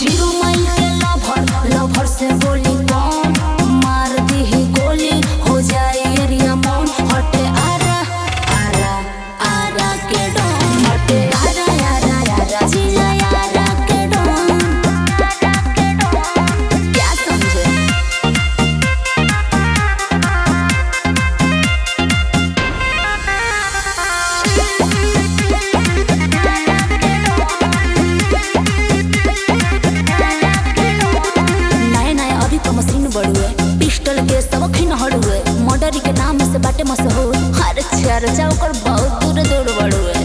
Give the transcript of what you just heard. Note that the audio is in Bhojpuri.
जीरो माइल के लवर लवर से बोली कौन मार दी ही गोली हो जाए एरिया मौन हटे आरा आरा आरा के डॉन हटे आरा आरा आरा जिया आरा के डॉन क्या समझे पिस्टल के सबखिन हड़ुए मर्डर के नाम से बाटे मशहूर हर चर्चा ओकर बहुत दूर दूर बड़ुए।